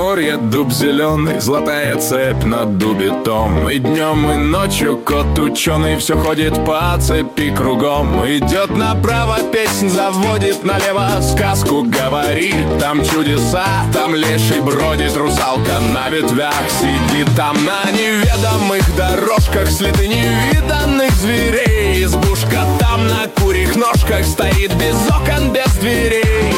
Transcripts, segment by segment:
Подножье дуб зеленый, золотая цепь над дубитом. И днем, и ночью кот ученый все ходит по цепи кругом. Идет направо, песнь заводит, налево сказку говорит. Там чудеса, там леший бродит, русалка на ветвях сидит. Там на неведомых дорожках следы невиданных зверей. Избушка там на курьих ножках стоит без окон, без дверей.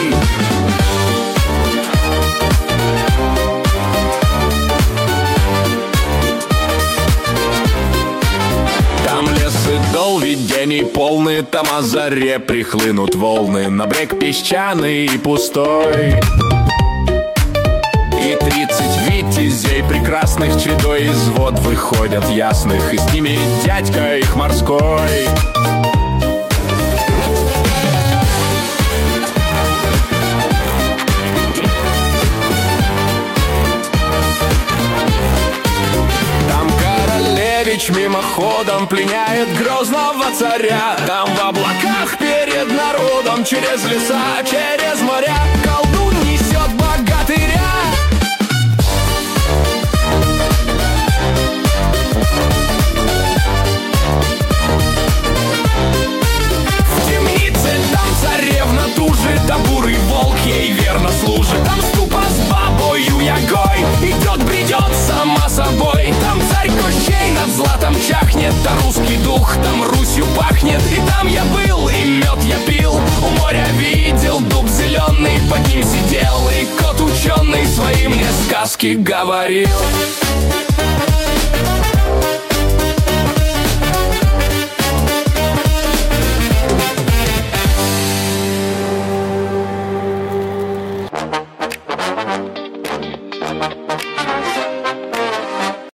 Там лес и дол, видений полный, там о заре прихлынут волны на брег песчаный и пустой. И 30 витязей прекрасных чередой из вод выходят ясных, и с ними дядька их морской. Мимоходом пленяет грозного царя. Там в облаках перед народом, через леса, через моря, колдун несет богатыря. В темнице там царевна тужит, а бурый волк ей верно служит. Там ступа с бабою ягой идет, бредет сама собой. Там царь Кощей над златом чахнет, а русский дух там Русью пахнет. И там я был, и мед я пил, у моря видел дуб зеленый, под ним сидел, и кот ученый свои мне сказки говорил.